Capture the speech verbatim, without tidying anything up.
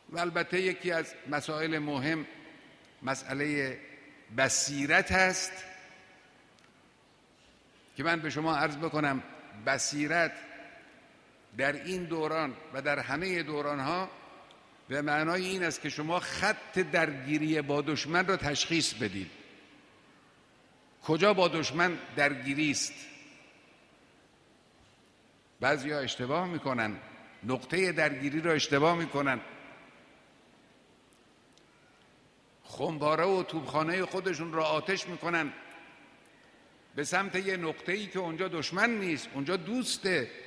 و البته یکی از مسائل مهم مسئله بصیرت هست که من به شما عرض بکنم بصیرت در این دوران و در همه دورانها به معنای این است که شما خط درگیری با دشمن را تشخیص بدید. کجا با دشمن درگیری است؟ بعضیا اشتباه میکنن، نقطه درگیری را اشتباه میکنن، خمپاره و توپخانه خودشون را آتش میکنن به سمت یه نقطه‌ای که اونجا دشمن نیست، اونجا دوسته.